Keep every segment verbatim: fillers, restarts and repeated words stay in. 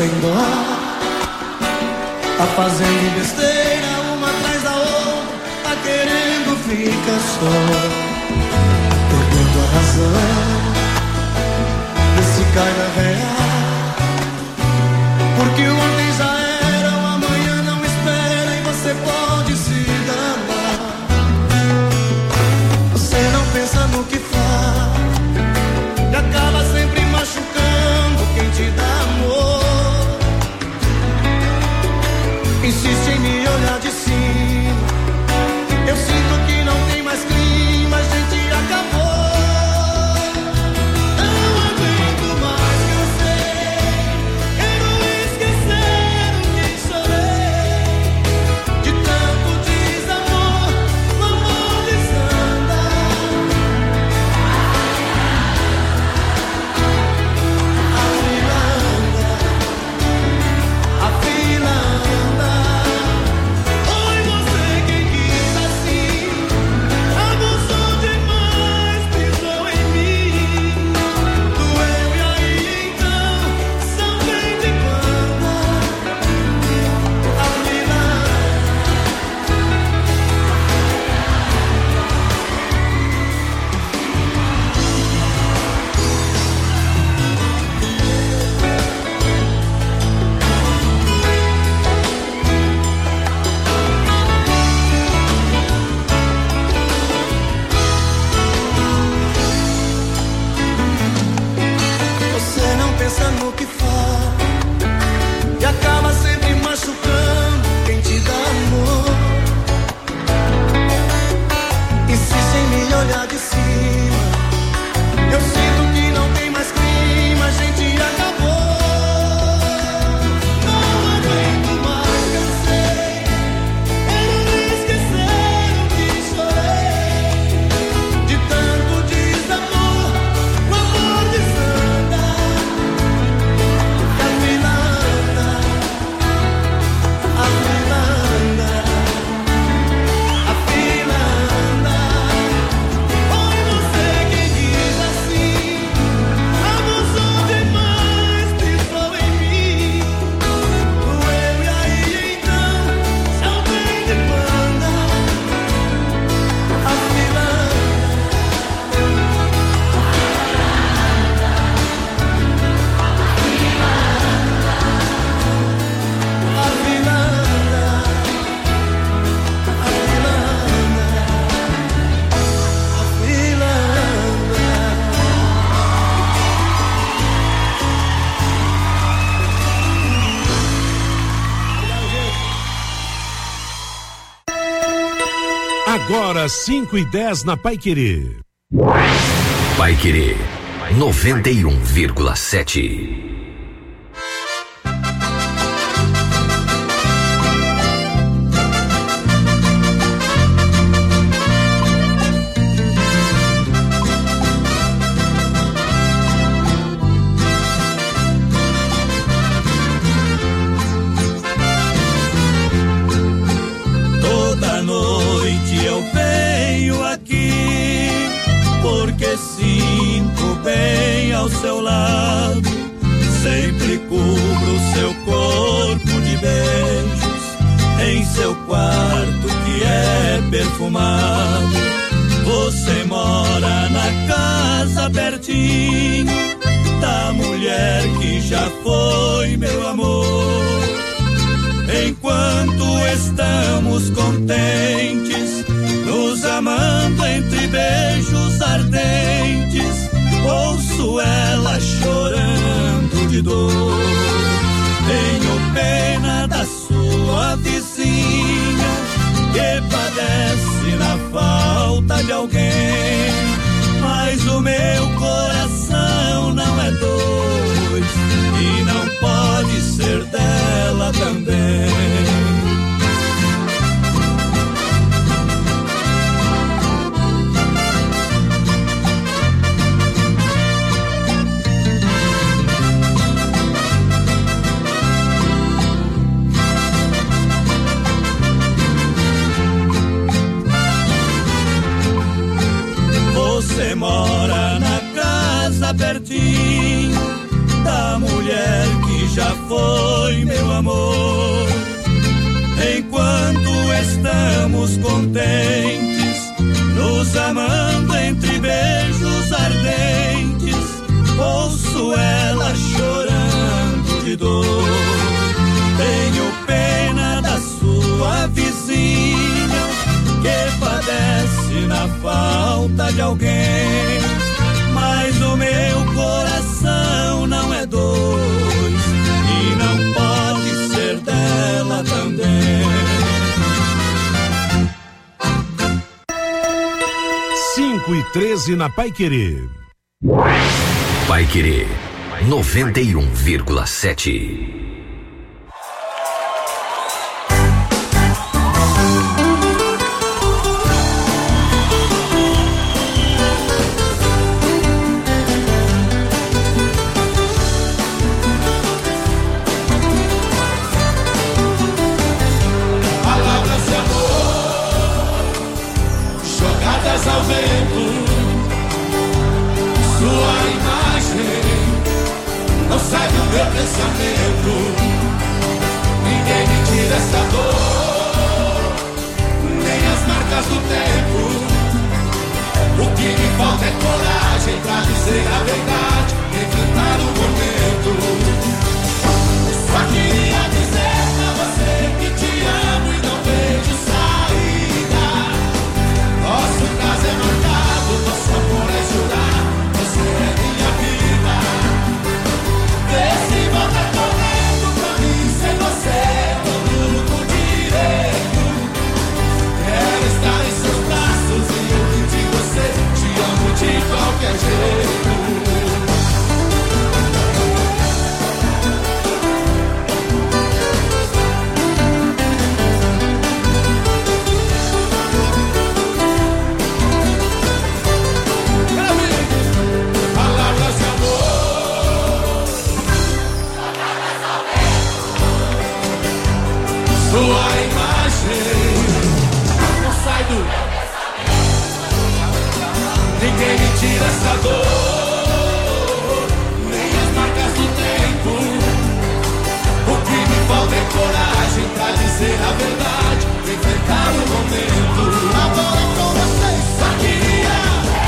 sem dó, tá fazendo besteira uma atrás da outra, tá querendo ficar só, perdendo a razão, vê se cai na real, porque o ontem já era, o amanhã não espera e você pode se danar. Você não pensa no que faz e acaba sempre machucando quem te dá amor. Insiste em me olhar de cima, eu sinto que não tem mais clima, a gente acabou. Não aguento mais, cansei, quero esquecer o que chorei. De tanto desamor, o amor desanda. A fila anda, a fila anda. Foi você quem quis assim, abusou demais, pisou em mim. Doeu e aí então, são bem de banda. A fila Você não pensa no que faz e acaba sempre machucando quem te dá amor. Insiste em me olhar de cima, eu sinto que não tem mais clima, a gente acabou. Não aguento mais, cansei, quero esquecer o que chorei. De tanto desamor, o amor desanda. A fila anda, a fila anda, a fila anda. Foi você quem quis assim, abusou demais, pisou em mim. Doeu e aí então, são bem de banda. A fila anda, a fila anda, a fila anda, a fila Agora cinco e dez na Paiquerê. Paiquerê noventa e um vírgula sete. Toda noite eu venho aqui, porque sinto bem ao seu lado. Sempre cubro seu corpo de beijos em seu quarto que é perfumado. Você mora na casa pertinho da mulher que já foi meu amor. Enquanto estamos contentes, nos amando entre beijos ardentes, ouço ela chorando de dor. Tenho pena da sua vizinha, que padece na falta de alguém, mas o meu coração não é dois e não pode ser dela também. Você mora na casa pertinho da mulher que já foi meu amor. Enquanto estamos contentes, nos amando entre beijos ardentes, ouço ela chorando de dor. Tenho pena da sua vizinha, que padece na falta de alguém, mas o meu coração não é dois e não pode ser dela também. cinco e treze na Paiquerê. Paiquerê noventa e um vírgula sete. Ao vento, sua imagem não sai do meu pensamento. Ninguém me tira essa dor, nem as marcas do tempo. O que me falta é coragem pra dizer a verdade, enfrentar o momento. Só queria dizer pra você que te amo e não vejo saída. Nosso caso é marcado, nosso amor é jurar, você é minha vida. Vê se volta correndo pra mim, sem você tô no direito. Quero estar em seus braços e ouvir de você, te amo de qualquer jeito. Sua imagem não sai do ninguém me tira essa dor, nem as marcas do tempo. O que me falta é coragem pra dizer a verdade, enfrentar o momento. Agora com vocês só queria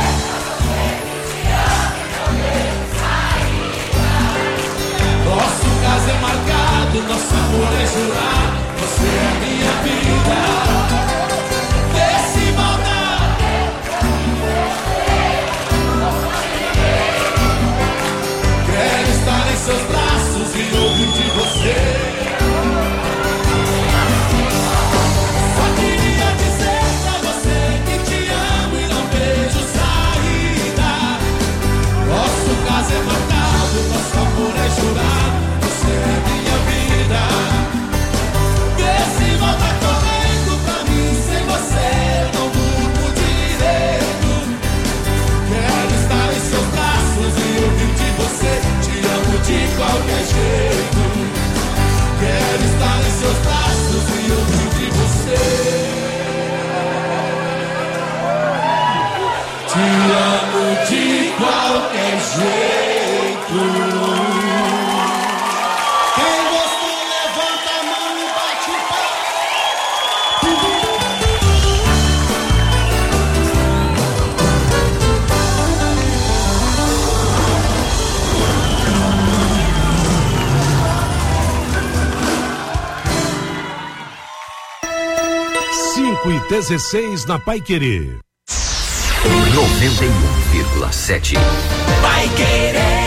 nosso caso é marcado, nosso amor é jurar, você é minha vida. Vê se volta. Quero estar em seus braços e ouvir de você. Só queria dizer pra você que te amo e não vejo saída. Nosso caso é marcado, nosso amor é jurado, você é minha vida. Se volta correndo pra mim, sem você não durmo direito. Quero estar em seus braços e ouvir de você, te amo de qualquer jeito. Quero estar em seus braços e ouvir de você, te amo de qualquer jeito. cinco e dezesseis na Paiquerê. noventa e um vírgula sete. Paiquerê.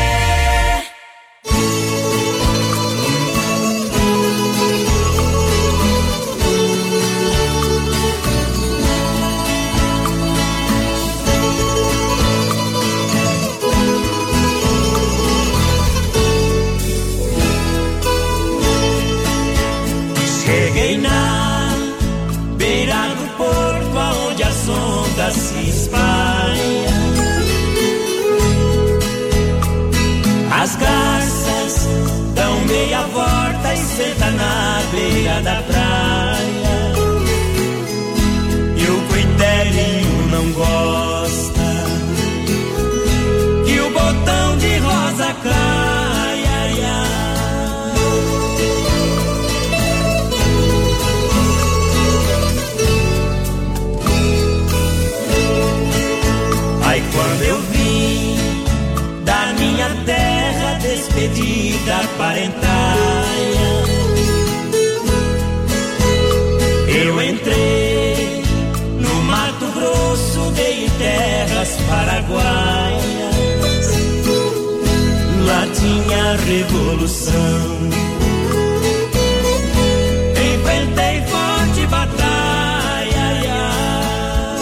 Cheguei na beira do porto, aonde as ondas se espalham. As garças dão meia volta e senta na beira da praia. E o coiterinho não gosta que o botão de rosa caia. terras paraguaias, lá tinha revolução. Enfrentei forte batalha, ai, ai.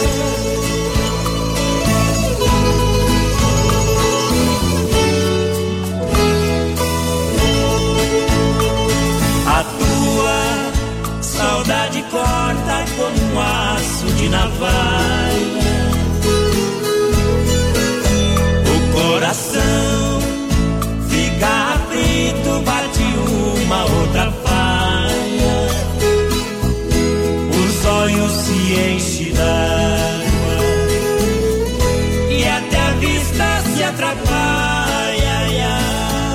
A tua saudade corta como um aço de navalha, o coração fica aflito, bate uma outra falha, os olhos se enchem d'água e até a vista se atrapalha, ai, ai.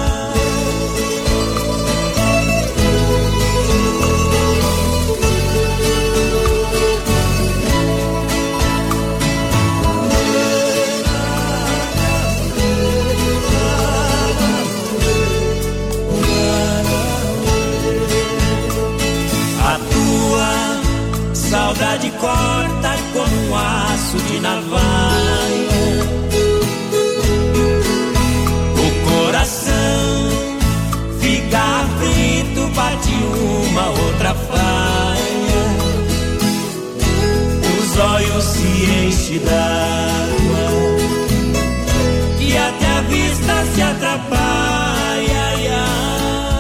Saudade corta como um aço de navalha, o coração fica aflito, bate uma outra falha, os olhos se enchem d'água e até a vista se atrapalha, ai, ai.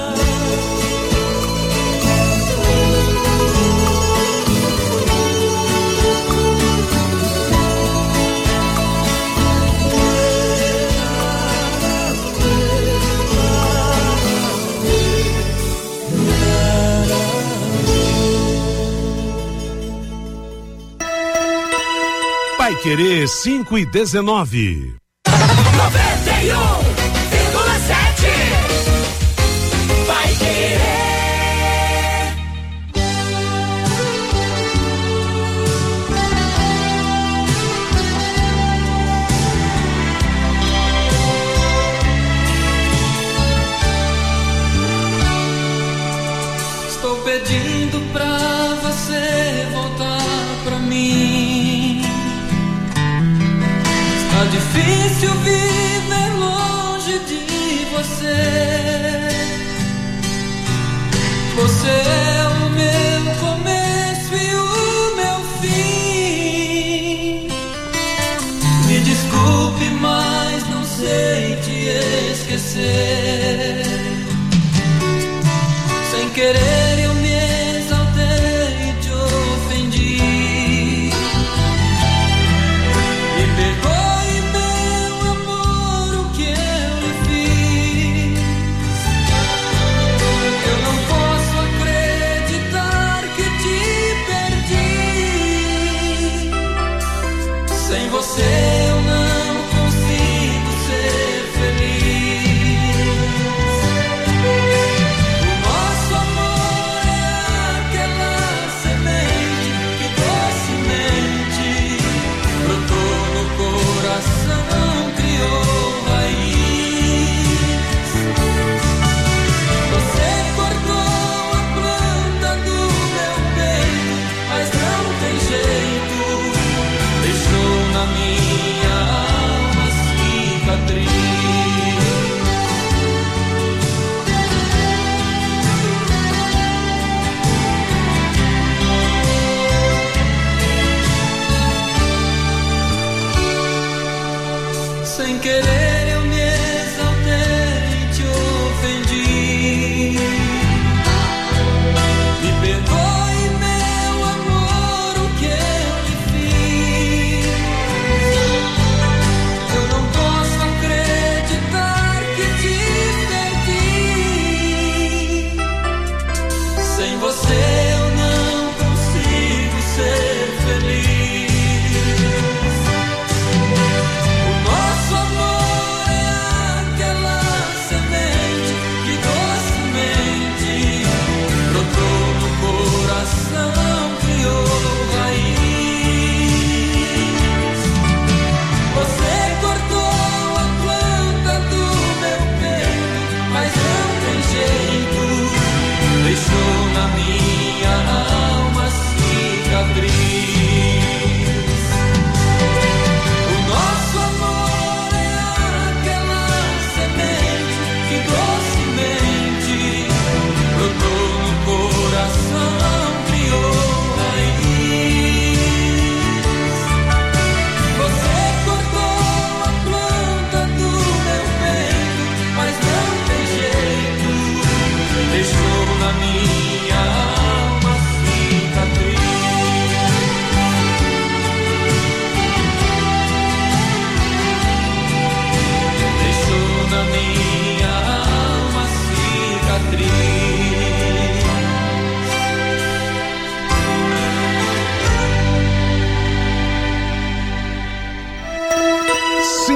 Paiquerê cinco e dezenove. noventa e um vírgula sete. Paiquerê. Estou pedindo pra você voltar pra mim. Tá difícil viver longe de você. Você é o meu começo e o meu fim. Me desculpe, mas não sei te esquecer. Sem querer eu me exaltei e te ofendi. Me perdoe, meu amor, o que eu lhe fiz. Eu não posso acreditar que te perdi. Sem você eu não consigo ser feliz. O nosso amor é aquela semente que docemente brotou no coração, criou raiz. Você cortou a planta do meu peito, mas não tem jeito, deixou na minha alma cicatriz. Sem querer eu me exaltei e te ofendi. Me perdoe, meu amor, o que eu lhe fiz. Eu não posso acreditar que te perdi. Sem você eu não consigo ser feliz. O nosso amor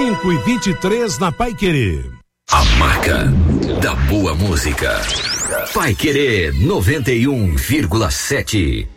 cinco e vinte e três na Paiquerê. A marca da boa música. Paiquerê noventa e um vírgula sete.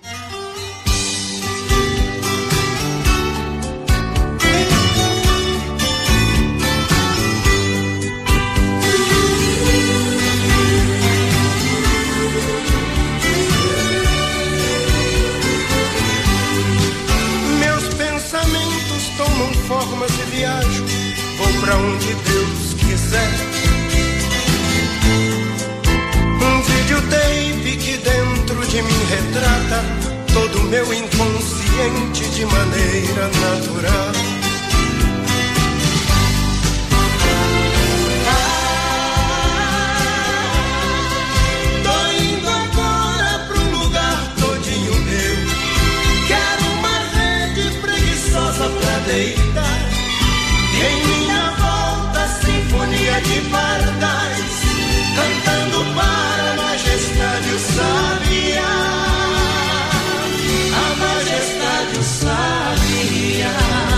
Formas e viajo, vou pra onde Deus quiser. Um videotape que dentro de mim retrata todo o meu inconsciente de maneira natural. Ah, tô indo agora pra um lugar todinho meu. Quero uma rede preguiçosa pra deitar. E em minha volta, sinfonia de pardais, cantando para a majestade o sabiá. A majestade o sabiá.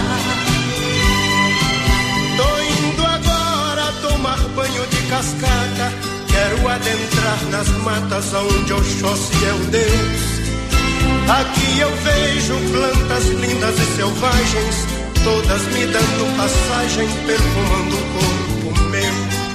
Tô indo agora tomar banho de cascata. Quero adentrar nas matas onde Oxóssi é o Deus. Aqui eu vejo plantas lindas e selvagens, todas me dando passagem, perfumando o corpo meu.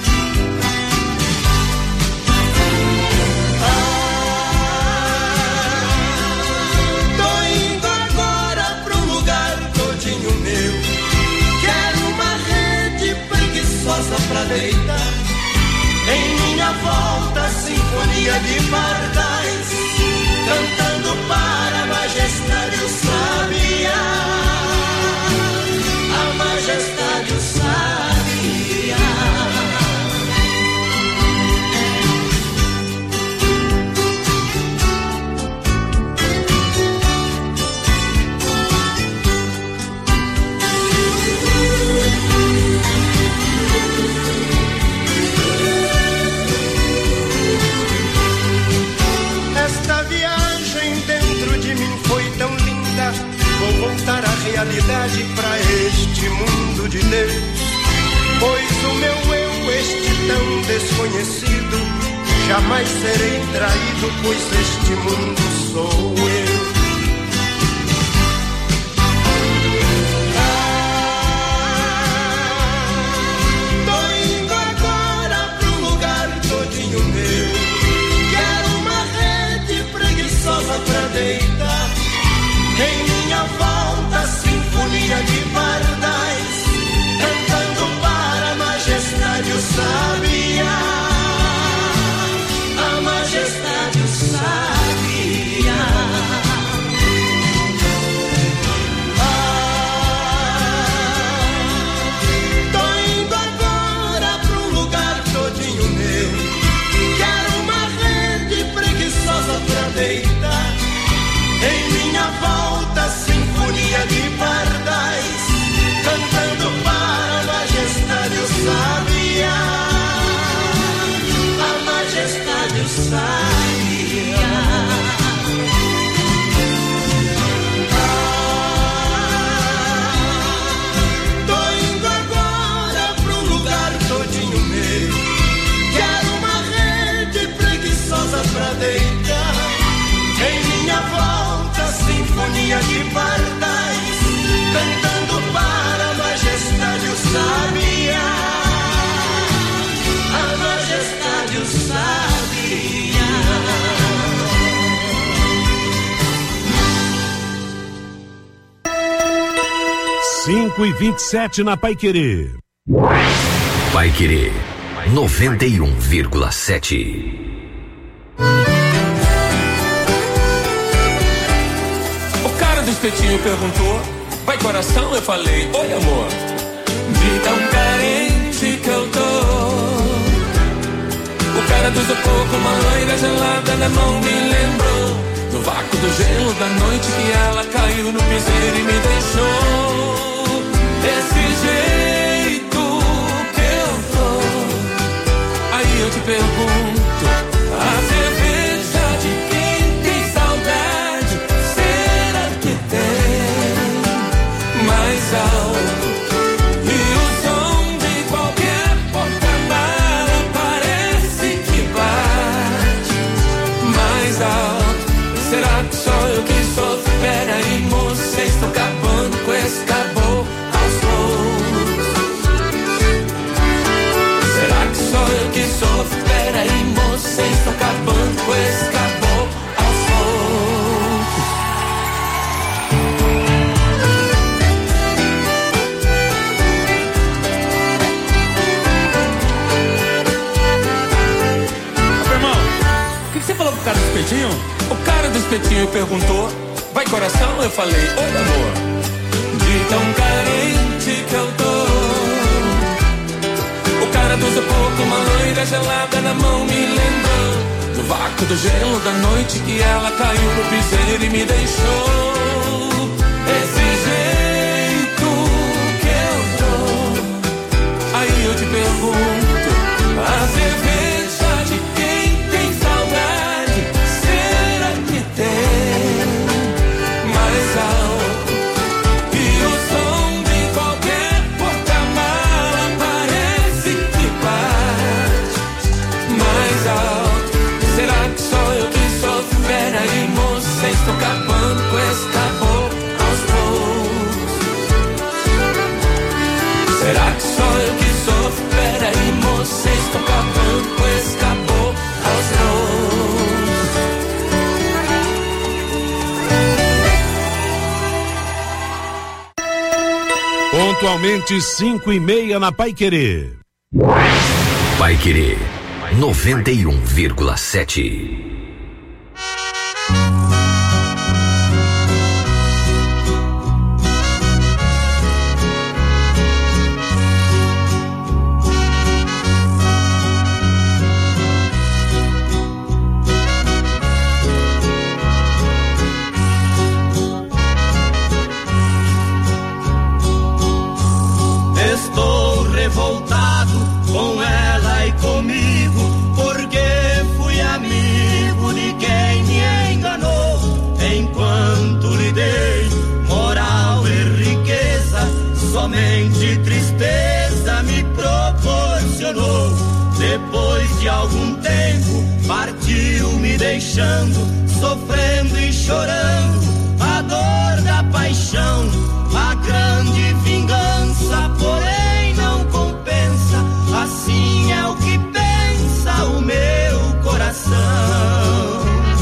Ah, tô indo agora pra um lugar todinho meu. Quero uma rede preguiçosa pra deitar. Em minha volta, sinfonia de pardais, cantando para a majestade o sabiá. A majestade o sabiá. Esta viagem dentro de mim foi tão linda. Vou voltar à realidade pra este mundo de Deus. Pois o meu eu, este tão desconhecido, jamais serei traído, pois este mundo sou eu. Ah, tô indo agora pra um lugar todinho meu. Quero uma rede preguiçosa pra deitar. Em minha volta, sinfonia de pardais, cantando para a majestade o sabiá. A majestade o sabiá. Ah, tô indo agora pra um lugar todinho meu. Quero uma rede preguiçosa pra deitar. Em minha volta, sinfonia de pardais, cantando para a majestade o sabiá. A majestade o sabiá. Ah, tô indo agora pra um lugar todinho meu. Quero uma rede preguiçosa pra deitar. Em minha volta, sinfonia de pardais, cantando para a majestade o sabiá. A majestade o sabiá. cinco e vinte e sete na Paiquerê. Paiquerê noventa e um vírgula sete. Do espetinho perguntou, vai coração? Eu falei, oi amor. Vi tão carente que eu tô. O cara do isopor com uma loira gelada na mão me lembrou do vácuo do gelo da noite que ela caiu no piseiro e me deixou. Desse jeito que eu tô. Aí eu te pergunto, a cerveja de quem tem saudade, será que tem mais alto? E o som espetinho e perguntou: vai coração? Eu falei: oi amor. De tão carente que eu tô. O cara do pouco, uma loira gelada na mão me lembrou do vácuo do gelo da noite que ela caiu no piseiro e me deixou. Esse jeito que eu tô. Aí eu te pergunto: a cerveja de quem tem saudade, será que tem mais alto? E o som de qualquer porta-mala parece que bate mais alto. Será que sou eu que sofro? Peraí, moça, estou acabando com esse caboclo aos poucos. Será que sou eu que sofro? Peraí, moça, estou acabando com esse caboclo aos poucos. Pontualmente cinco e meia na Paiquerê. Paiquerê noventa e um vírgula sete. Estou revoltado com ela e comigo, porque fui amigo de quem me enganou. Enquanto lhe dei moral e riqueza, somente tristeza me proporcionou. Depois de algum tempo partiu, me deixando sofrendo e chorando a dor da paixão. A grande vingança, porém, não compensa. Assim é o que pensa o meu coração.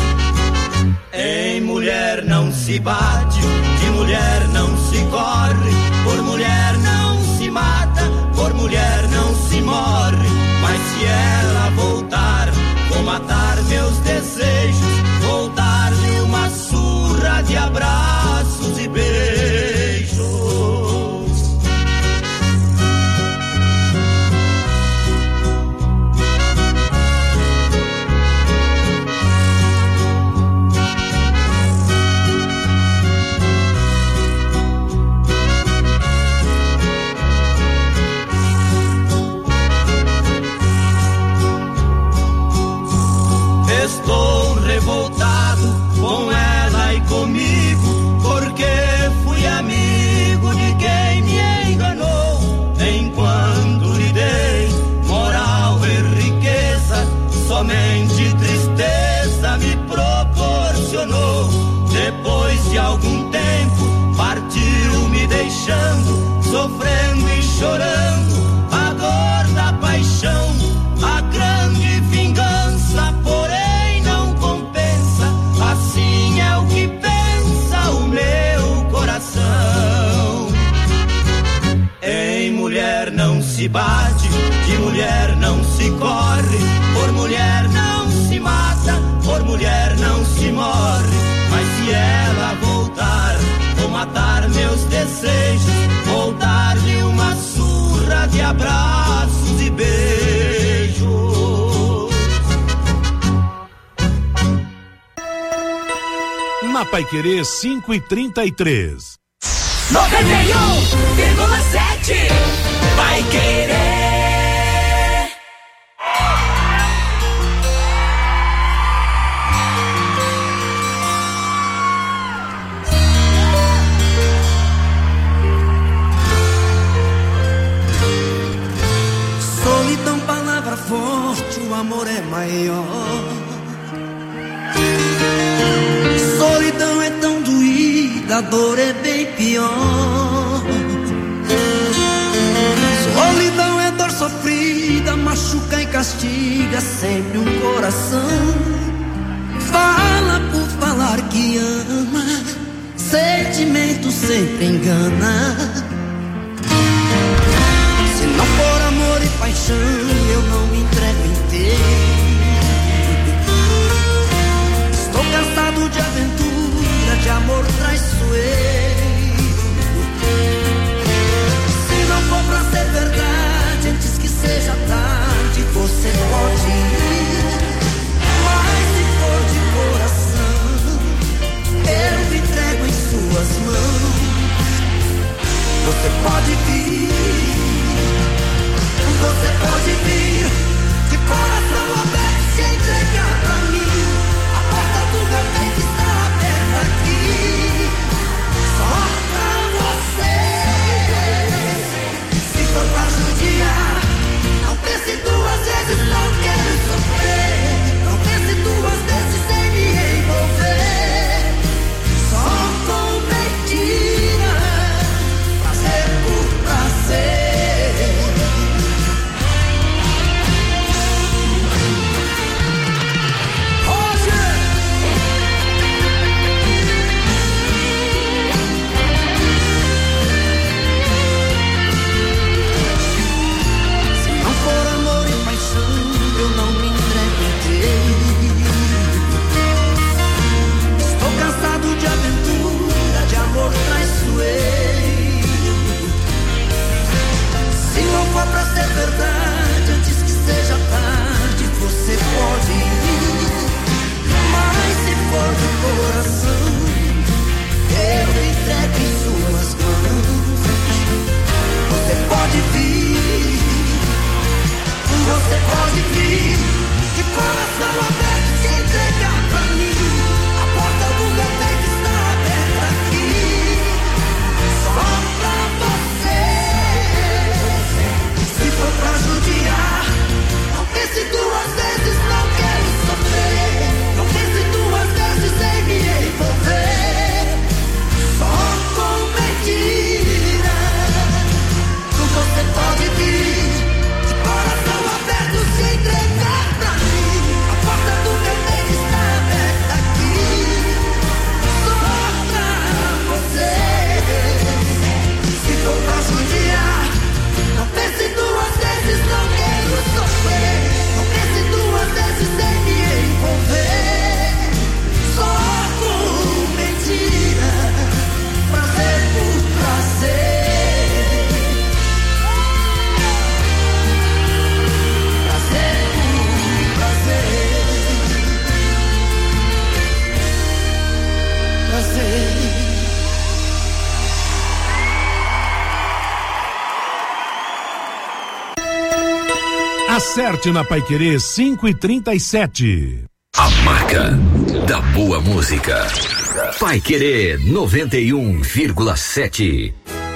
Em mulher não se bate, de mulher não se corre, por mulher não se mata, por mulher não se morre. Mas se ela voltar, vou matar meus desejos, vou dar-lhe uma surra de abraços e beijos. Estou revoltado com ela e comigo, porque fui amigo de quem me enganou. Enquanto lhe dei moral e riqueza, somente tristeza me proporcionou. Depois de algum tempo partiu, me deixando sofrendo e chorando a dor da paixão. A grande vingança, porém, não compensa. Assim é o que pensa o meu coração. Em mulher não se bate, de mulher não se corre, por mulher não se mata, por mulher não se morre. Mas se ela voltar, vou matar meus desejos, vou dar-lhe uma surra de abraços e beijos. Na Paiquerê cinco e trinta e três. noventa e um vírgula sete Paiquerê. Solidão, palavra forte, o amor é maior. Solidão é tão doída, a dor é bem pior. Solidão é dor sofrida, machuca e castiga sempre um coração. Fala por falar que ama, sentimento sempre engana. Se não for amor e paixão, eu não me entrego inteiro. Estou cansado de aventura, Você pode vir, você pode vir, de coração aberto se entregar pra mim. A porta do meu peito está aberta aqui, só pra você. Se for pra judiar, não pense duas vezes, não quero sofrer. Não pense duas vezes sem me envolver, só com mentira, prazer por prazer. De aventura, de amor traiçoeiro. Se não for pra ser verdade, antes que seja tarde, você pode ir. Mas se for de coração, eu entrego em suas mãos. Você pode vir, você pode vir, de coração aberto se entregar pra mim. A porta do meu peito está aberta aqui, só pra você. Se for pra judiar, não pense duas vezes, não quero sofrer. Não pense duas vezes sem me envolver, só com mentira. Você pode vir, de coração aberto se entregar pra mim. A porta do meu peito está aberta aqui, só pra você. Se for pra judiar, não pense duas vezes, não quero sofrer. Não pense duas vezes sem me envolver, só com mentira, prazer por prazer. Acerte na Paiquerê cinco e trinta e sete. A marca da boa música. Paiquerê noventa e um vírgula sete.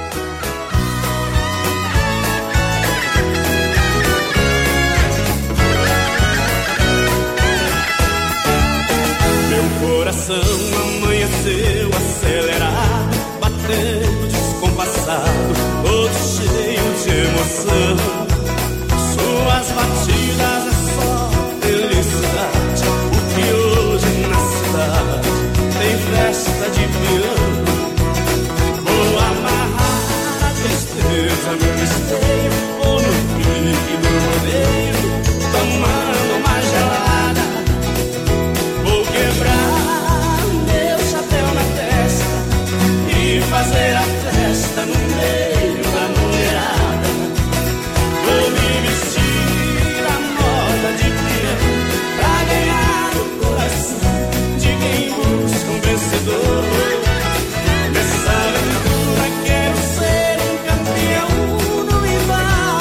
Meu coração amanheceu acelerado, batendo descompassado, todo cheio de emoção. Suas batidas é só felicidade, porque hoje na cidade tem festa de piano. Vou amarrar a tristeza no esteio, ou no pique do rodeio, tomando uma gelada. Vou quebrar meu chapéu na testa e fazer a festa no meio da mulherada. Vou me vestir à moda de peão pra ganhar o coração de quem busca um vencedor. Nessa aventura quero ser um campeão no rival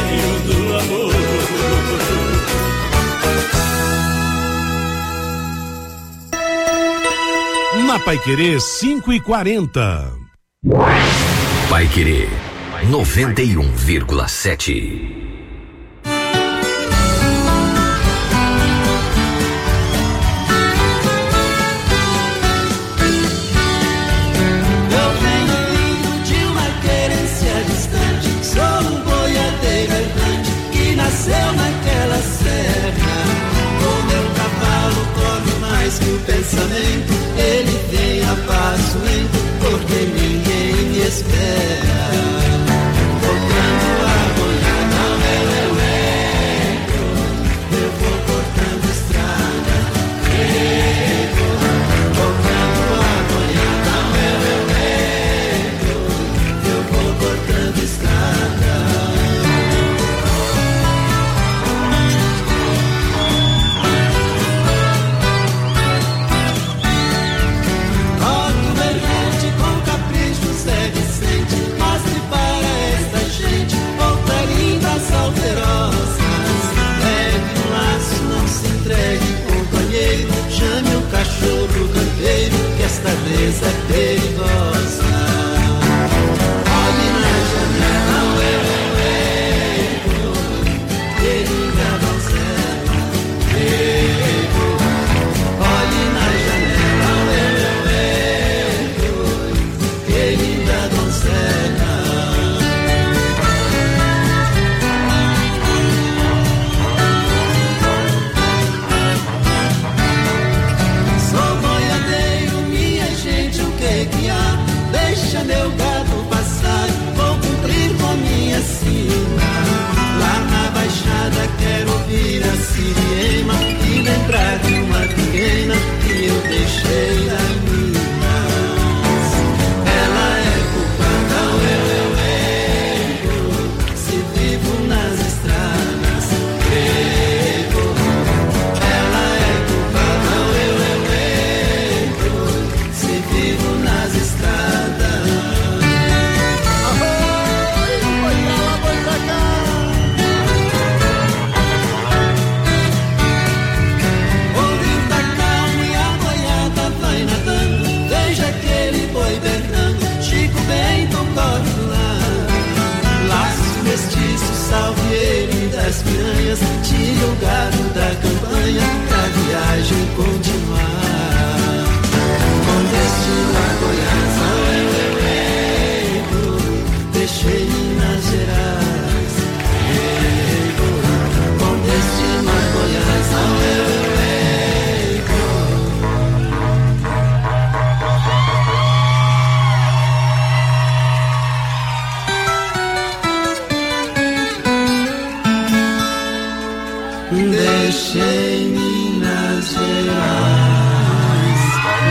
remédio do amor. Na Paiquerê cinco e quarenta. Paiquerê noventa e um vírgula sete. Nasceu naquela serra, o meu cavalo corre mais que o pensamento. Ele vem a passo lento, porque ninguém me espera. Tocando a boiada, eu, eu entro, eu vou cortando estrada. Eu, tocando a boiada, eu, eu entro, eu vou cortando estrada. Chame o cachorro campeiro, que esta vez é perigosa. Olhe na janela, eu, eu, eu, querida donzela. Eu, olhe na janela, eu, eu, eu, querida donzela. Deixa meu gado passar, vou cumprir com minha sina. Lá na baixada quero ouvir a sirema e lembrar de uma pequena que eu deixei da Minas. Ela é culpada, eu, eu, eu, se vivo nas estradas. Eu, ela é culpada, eu, eu, eu, se vivo nas estradas. Salve ele das piranhas, tire o gado da campanha pra viagem continuar. Com destino a Goiás, eu, eu, eu, deixei Minas Gerais. Eu, com destino a Goiás, eu, eu, eu. Deixei Minas Gerais.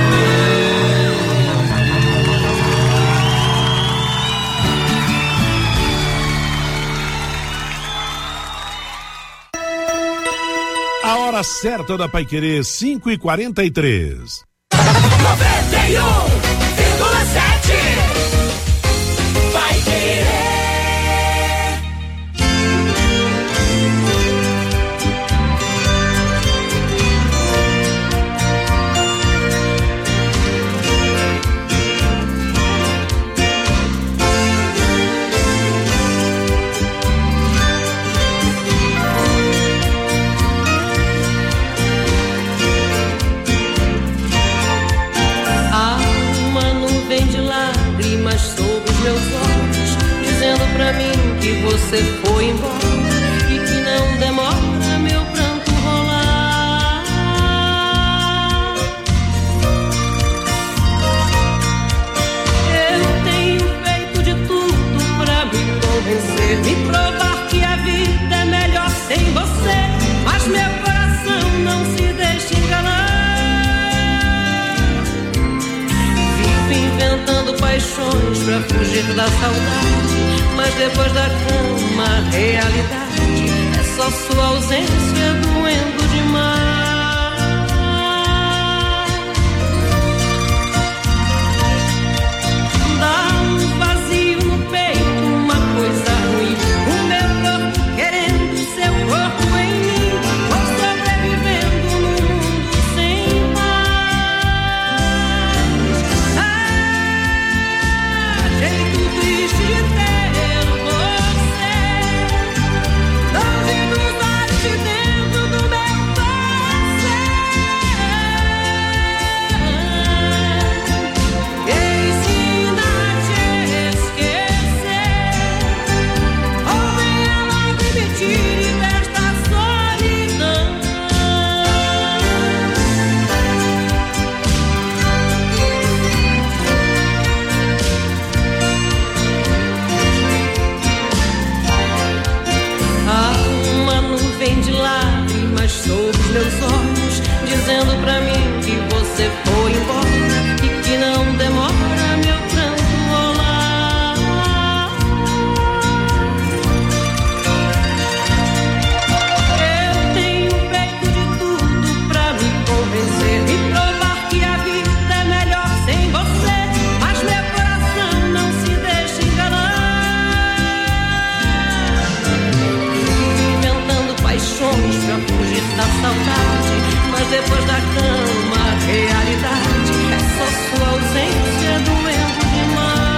A hora certa da Paiquerê cinco e quarenta e três. noventa e um vírgula sete. Paiquerê. Pra mim que você foi embora e que não demora meu pranto rolar. Eu tenho feito de tudo pra me convencer, me provar que a vida é melhor sem você, mas meu coração não se deixa enganar. Vivo inventando paixões pra fugir da saudade, mas depois da cama, a realidade é só sua ausência doendo demais. Dá um vazio no peito, uma coisa ruim. O meu corpo lágrimas sob os meus olhos, dizendo pra mim que você foi embora e que não demora meu pranto rolar. Eu tenho feito de tudo pra me convencer e provar que a vida é melhor sem você, mas meu coração não se deixa enganar. Inventando paixões pra fugir da saudade, mas depois da cama a realidade é só sua ausência doendo demais.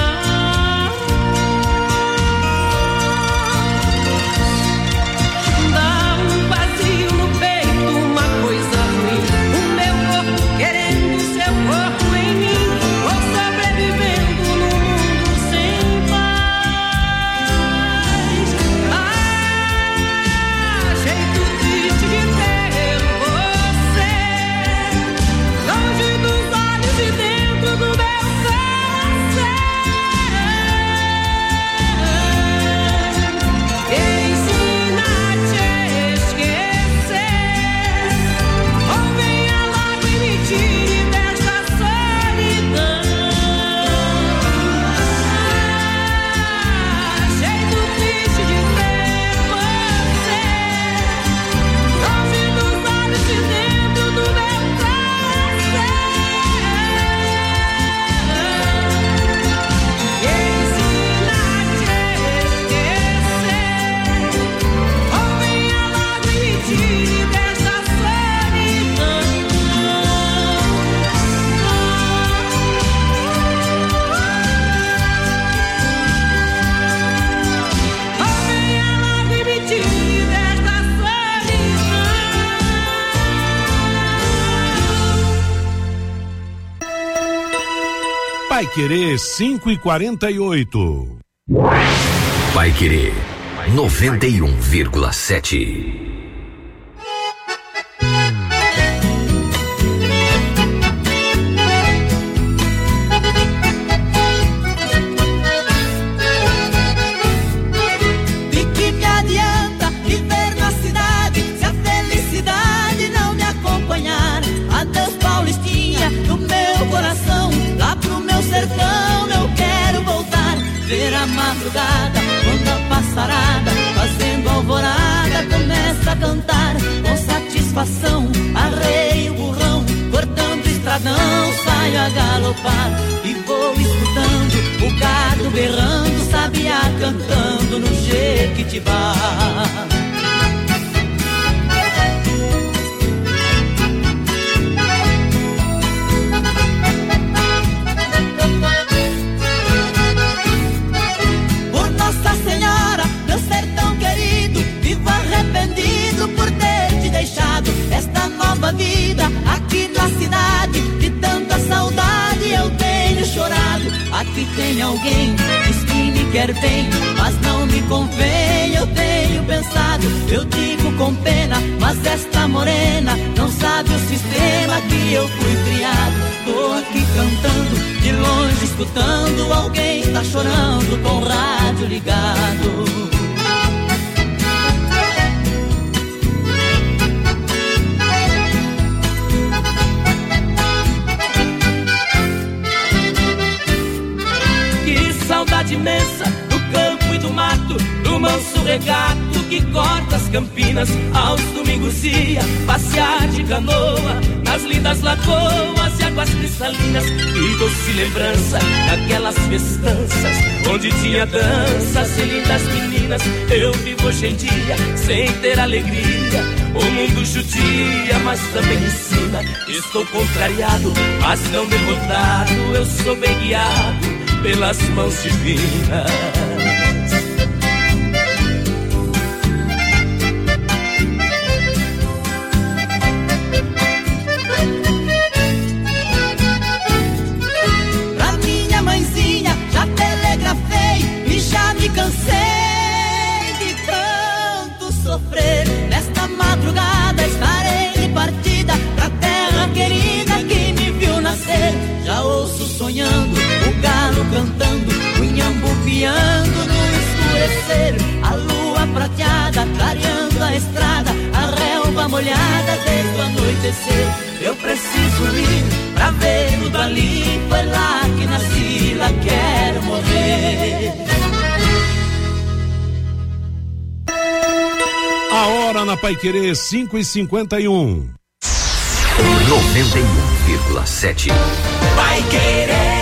Dá um vazio no peito, uma coisa ruim, o meu corpo querendo seu corpo em mim, vou sobrevivendo num mundo sem paz. Ah, jeito triste de ter você longe dos olhos e dentro do meu coração. Ensina-te a esquecer, ou venha logo e me tire desta solidão. Ah, jeito triste de ter você longe dos olhos e dentro do meu coração. Ensina-te a esquecer, ou venha logo e me tire desta solidão. Ou venha logo e me tire desta solidão. Pai Querer cinco e quarenta e oito. Pai Querer noventa e um vírgula sete. De que me adianta viver na cidade se a felicidade não me acompanhar? Adeus, Paulistinha, do meu coração, lá pro meu sertão eu quero voltar. Ver a madrugada, quando a passarada, fazendo alvorada, começa a cantar. Com satisfação, arreio o burrão, cortando o estradão, saio a galopar. E vou escutando o gado berrando, sabiá cantando no Jequitibá. Por Nossa Senhora, meu sertão querido, vivo arrependido por ter te deixado. Esta nova vida aqui na cidade, de tanta saudade eu tenho chorado. Aqui tem alguém, diz que me quer bem, mas não me convém, eu tenho pensado. Eu digo com pena, mas esta morena não sabe o sistema que eu fui criado. Tô aqui cantando, de longe escutando, alguém tá chorando com o rádio ligado. Que saudade imensa do campo e do mato, do manso regato que corta as campinas. Aos domingos ia passear de canoa nas lindas lagoas e águas cristalinas. Que doce lembrança daquelas festanças onde tinha danças e lindas meninas. Eu vivo hoje em dia sem ter alegria, o mundo judia, mas também ensina. Estou contrariado, mas não derrotado, eu sou bem guiado pelas mãos divinas. Pra minha mãezinha já telegrafei e já me cansei de tanto sofrer. Nesta madrugada estarei de partida pra terra querida que me viu nascer. Já ouço sonhando o galo cantando, o inhambu piando no escurecer. A lua prateada clareando a estrada, a relva molhada desde o anoitecer. Eu preciso ir pra ver tudo ali, foi lá que nasci, lá quero morrer. A hora na Paiquerê, cinco e cinquenta e um. noventa e um vírgula sete. Paiquerê.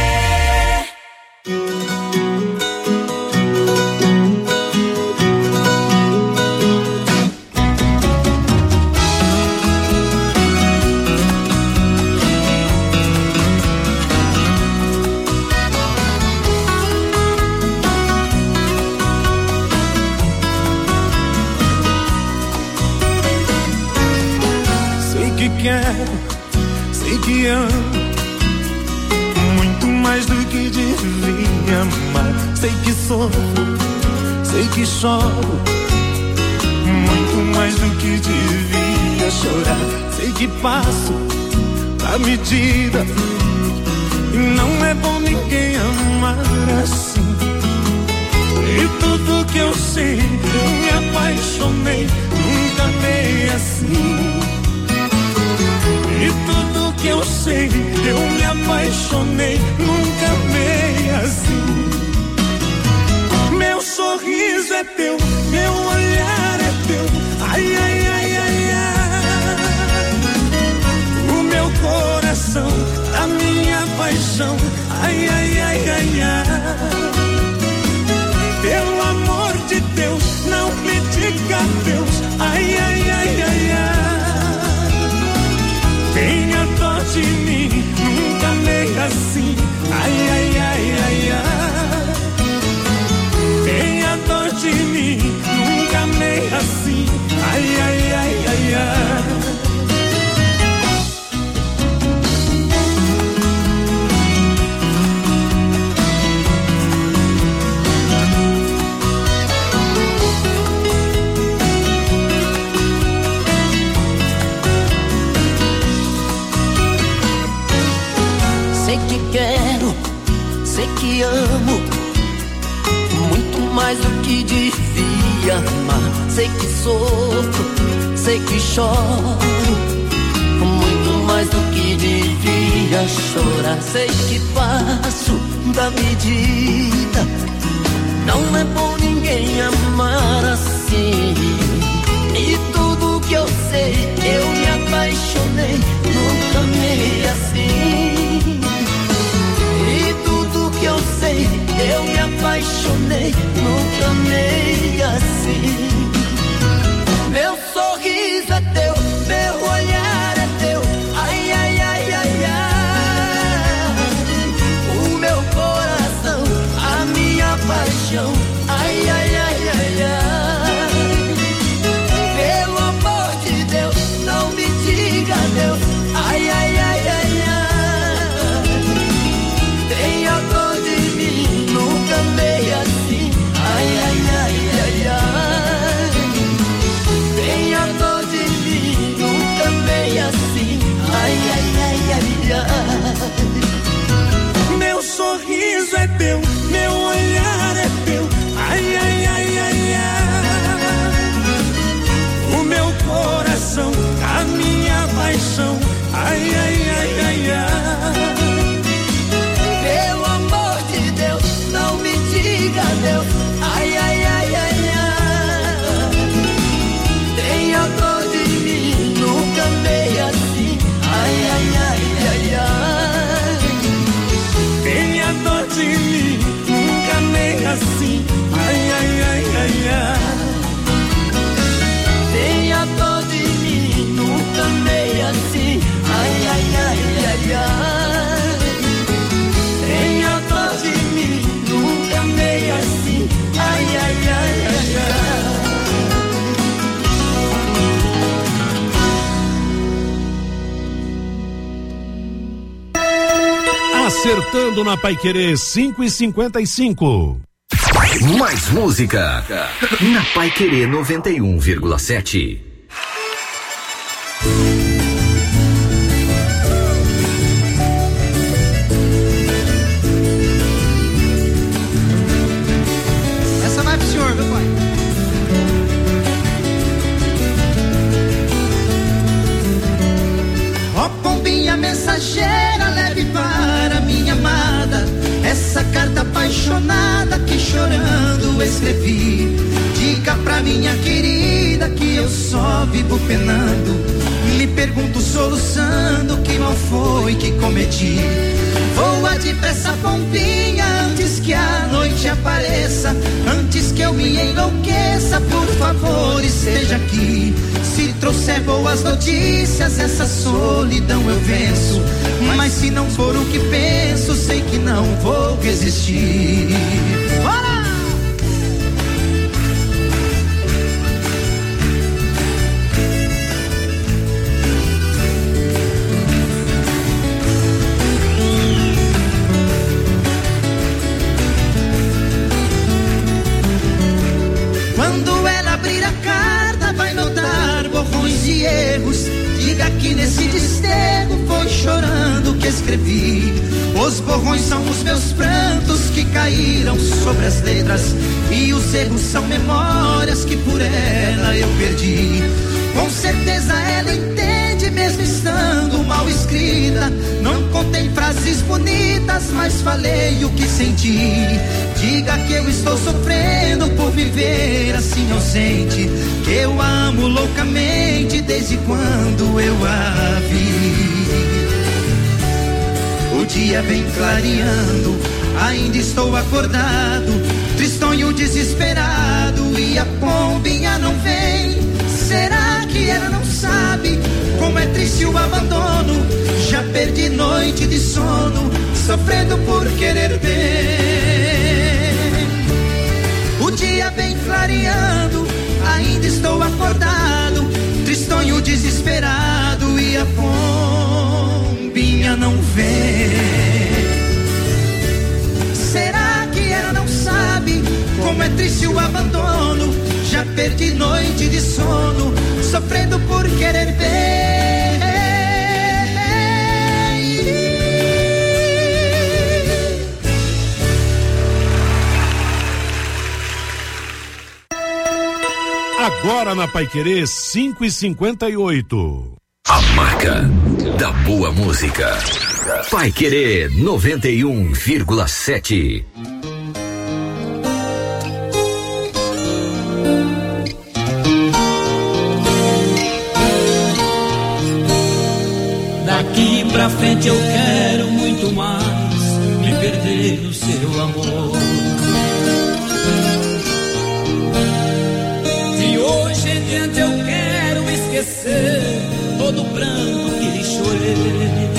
Quero, sei que amo muito mais do que devia amar. Sei que sofro, sei que choro muito mais do que devia chorar. Sei que passo da medida e não é bom ninguém amar assim. E tudo que eu sei, eu me apaixonei, nunca amei assim. E tudo que eu sei, eu me apaixonei, nunca amei assim. Meu sorriso é teu, meu olhar é teu, ai, ai, ai, ai, ai. O meu coração, a minha paixão, ai, ai, ai, ai, ai. Pelo amor de Deus, não me diga adeus, ai, ai, ai, ai, ai. Tenha dó de mim, nunca amei assim, ai, ai, ai, ai, ai. Tenha dó de mim, nunca amei assim, ai, ai, ai, ai, ai. Quero, sei que amo muito mais do que devia amar. Sei que sofro, sei que choro muito mais do que devia chorar. Sei que passo da medida, não é bom ninguém amar assim. E tudo que eu sei, eu me apaixonei, nunca amei assim. Que eu sei, eu me apaixonei, nunca amei assim. Meu sorriso é teu, meu olhar é teu, ai, ai, ai, ai, ai. O meu coração, a minha paixão, ai, ai, ai, ai, ai. Pelo amor de Deus, não me diga adeus, ai, ai, ai, ai, ai. Tenha dó de mim, nunca amei assim, ai, ai, ai, ai, ai. Tenha dó de mim, nunca amei assim, ai, ai, ai, ai, ai. Meu sorriso é teu, meu olhar é teu, ai, ai, ai, ai, ai. O meu coração, a minha paixão, ai, ai, ai, ai, ai. Deus, ai, ai, ai, ai, ai. Tenha dó de mim, nunca amei assim, ai, ai, ai, ai, ai. Tenha dó de mim, nunca amei assim, ai, ai, ai, ai, ai. Tenha dó de mim, nunca amei assim, ai, ai, ai, ai, ai. Tenha dó de mim, nunca amei assim, ai, ai, ai, ai, ai. Acertando na Paiquerê, cinco e cinquenta e cinco. Mais música na Paiquerê noventa e um vírgula sete. Essa vai pro senhor, meu pai. vivo penando, me pergunto soluçando que mal foi que cometi. Voa depressa, pombinha, antes que a noite apareça, antes que eu me enlouqueça, por favor esteja aqui. Se trouxer boas notícias, essa solidão eu venço, mas se não for o que penso, sei que não vou resistir. Bora! Quando ela abrir a carta, vai notar borrões e erros. Diga que nesse desterro foi chorando que escrevi. Os borrões são os meus prantos que caíram sobre as letras, e os erros são memórias que por ela eu perdi. Com certeza ela entende, mesmo estando mal escrita. Não contém frases bonitas, mas falei o que senti. Diga que eu estou sofrendo por viver assim ausente, que eu a amo loucamente desde quando eu a vi. O dia vem clareando, ainda estou acordado, tristonho desesperado, e a pombinha não vem. Será que ela não sabe como é triste o abandono? Já perdi noite de sono, sofrendo por querer bem. O dia vem clareando, ainda estou acordado, tristonho desesperado, e a pombinha não vem. Será que ela não sabe como é triste o abandono? Já perdi noite de sono, sofrendo por querer bem. Agora na Paiquerê cinco e cinquenta e oito. A marca da boa música. Paiquerê noventa e um vírgula sete. Daqui pra frente eu quero muito mais me perder no seu amor. De hoje em diante eu quero esquecer todo o pranto que chorei.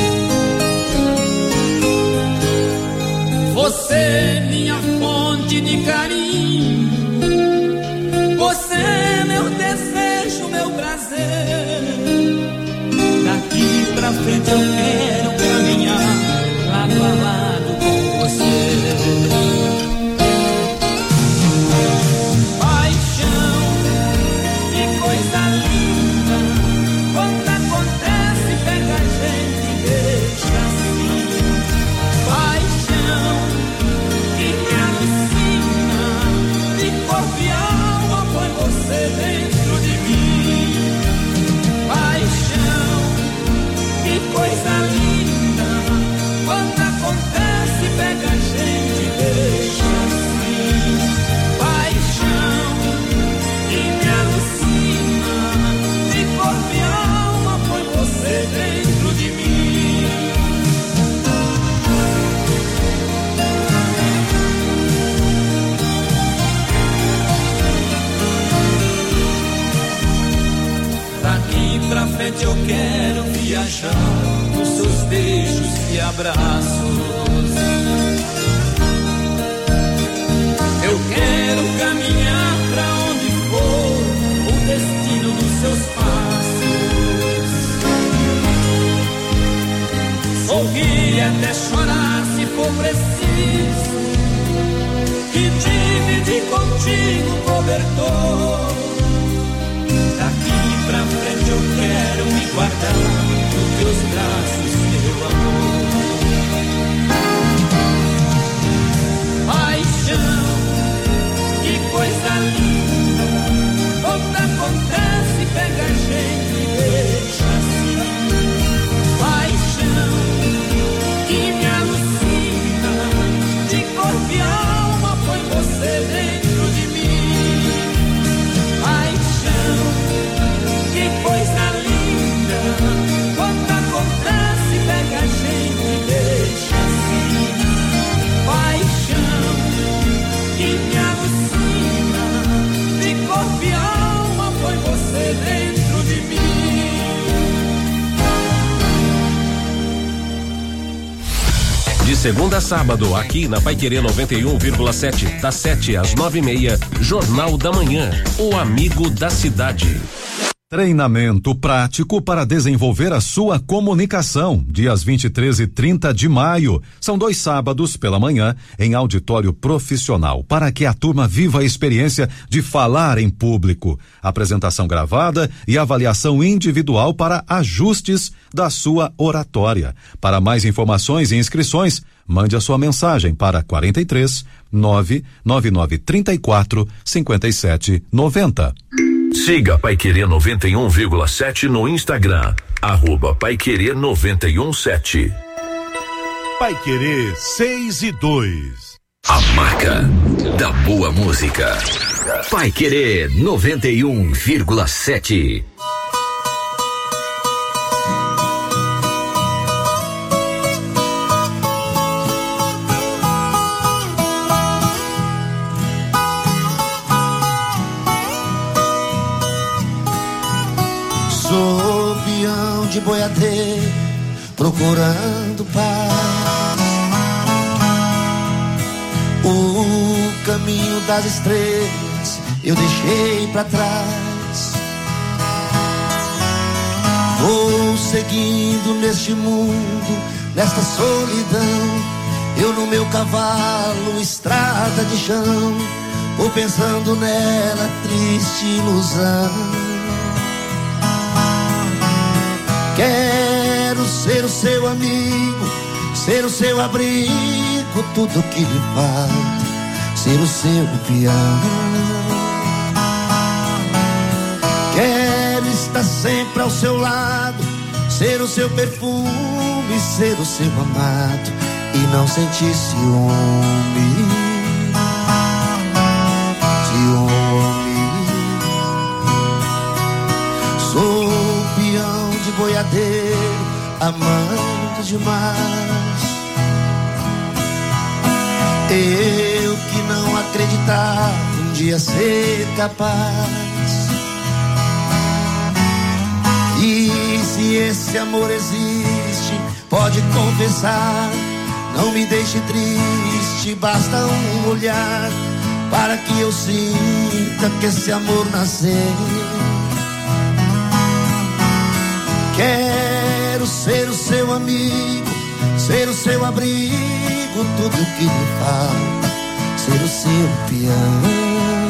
Você é minha fonte de carinho, você é meu desejo, meu prazer. Daqui pra frente eu quero caminhar lado a lado com você. Paixão, que coisa linda, quando acontece pega a gente e deixa assim. Paixão, que me alucina, de corpo e alma põe você dentro de mim. Paixão, que coisa linda, quando acontece pega a gente e deixa assim. Paixão, que me alucina, de corpo e alma põe você dentro de mim. Daqui pra frente eu quero viajar nos seus beijos e abraços. Eu quero caminhar pra onde for o destino dos seus passos. Sorrir até chorar se for preciso, e dividir contigo o cobertor. Daqui pra frente eu quero me guardar nos teus braços, meu amor. Paixão, que coisa linda, quando acontece pega a gente e deixa assim. Paixão, que me alucina, de corpo e alma põe você dentro de mim. segunda a sábado, aqui na Paiquerê noventa e um vírgula sete, das sete às nove e meia, Jornal da Manhã, o amigo da cidade. Treinamento prático para desenvolver a sua comunicação, dias vinte e três e trinta de maio. São dois sábados pela manhã em auditório profissional, para que a turma viva a experiência de falar em público. Apresentação gravada e avaliação individual para ajustes da sua oratória. Para mais informações e inscrições, mande a sua mensagem para quarenta e três, nove nove nove trinta e quatro, cinquenta e sete, noventa. Siga Paiquerê noventa e um vírgula sete no Instagram, arroba Paiquerê noventa e um sete. Paiquerê seis e dois. A marca da boa música. Paiquerê noventa e um vírgula sete. Sou peão de boiadeiro, procurando paz. O caminho das estrelas eu deixei pra trás. Vou seguindo neste mundo, nesta solidão. Eu no meu cavalo, estrada de chão. Vou pensando nela, triste ilusão. Quero ser o seu amigo, ser o seu abrigo, tudo que lhe falta, ser o seu peão. Quero estar sempre ao seu lado, ser o seu perfume, ser o seu amado e não sentir ciúme. Ciúme. Sou peão de boiadeiro, amando demais. Eu que não acreditava um dia ser capaz. E se esse amor existe, pode confessar. Não me deixe triste, basta um olhar para que eu sinta que esse amor nasceu. Quero ser o seu amigo, ser o seu abrigo, tudo que lhe falta, ser o seu peão.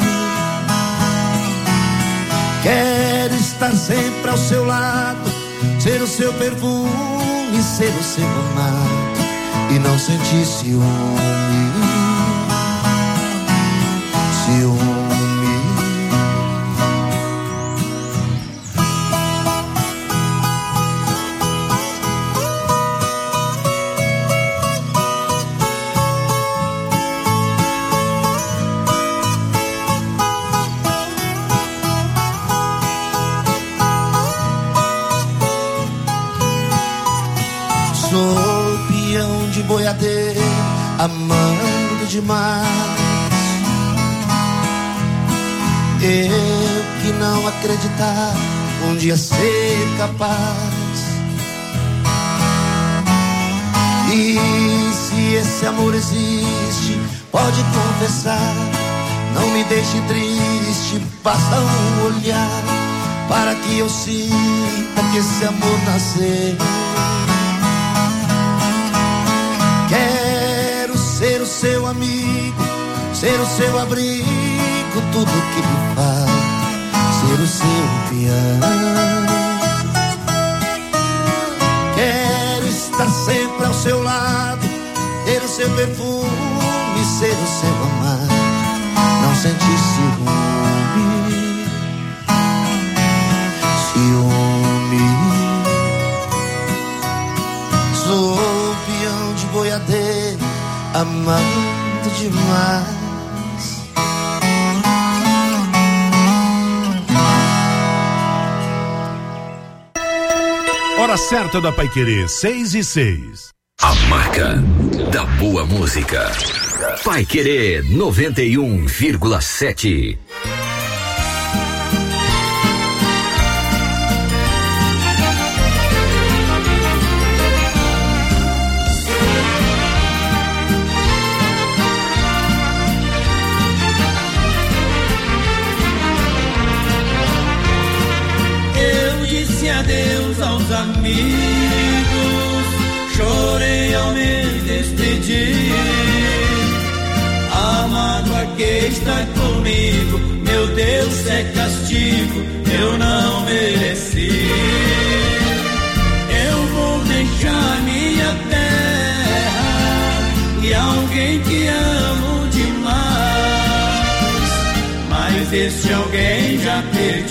Quero estar sempre ao seu lado, ser o seu perfume, ser o seu amado e não sentir ciúme. Ciúme. Sou peão de boiadeiro, amando demais. Eu que não acreditava um dia ser capaz. E se esse amor existe, pode confessar. Não me deixe triste, basta um olhar para que eu sinta que esse amor nasceu. Quero ser o seu amigo, ser o seu abrigo, tudo que lhe falta, ser o seu peão. Quero estar sempre ao seu lado, ter o seu perfume, ser o seu amado, não sentir ciúme. Ciúme. Sou peão de boiadeiro, amando demais. Hora certa da Paiquerê, seis e seis. A marca da boa música. Paiquerê noventa e um vírgula sete. amigos, chorei ao me despedir. A mágoa que está comigo, meu Deus, é castigo, eu não mereci. Eu vou deixar minha terra e alguém que amo demais, mas este alguém já perdi.